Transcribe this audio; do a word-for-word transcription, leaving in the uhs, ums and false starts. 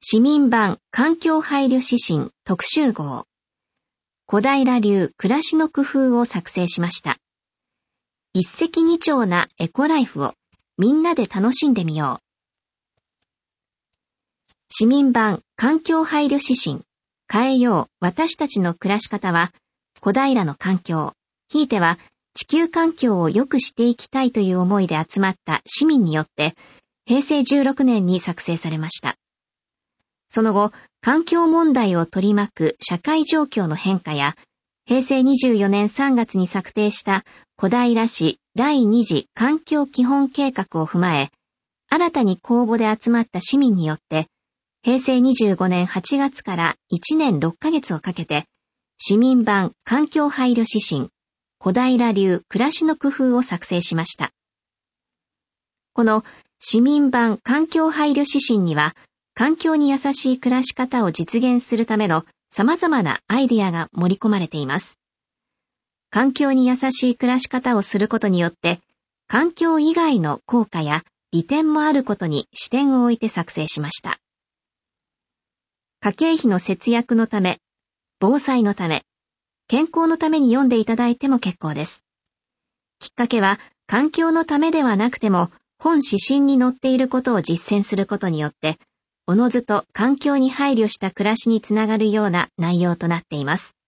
市民版環境配慮指針特集号。小平流暮らしの工夫を作成しました。一石二鳥なエコライフをみんなで楽しんでみよう。市民版環境配慮指針。変えよう私たちの暮らし方は、小平の環境、ひいては地球環境を良くしていきたいという思いで集まった市民によって、へいせいじゅうろくねんに作成されました。その後、環境問題を取り巻く社会状況の変化や、へいせいにじゅうよねんさんがつに策定した小平市だいに次環境基本計画を踏まえ、新たに公募で集まった市民によって、へいせいにじゅうごねんはちがつからいちねんろっかげつをかけて、市民版環境配慮指針、小平流暮らしの工夫を作成しました。この市民版環境配慮指針には、環境に優しい暮らし方を実現するための様々なアイディアが盛り込まれています。環境に優しい暮らし方をすることによって、環境以外の効果や利点もあることに視点を置いて作成しました。家計費の節約のため、防災のため、健康のために読んでいただいても結構です。きっかけは、環境のためではなくても、本指針に載っていることを実践することによって、おのずと環境に配慮した暮らしにつながるような内容となっています。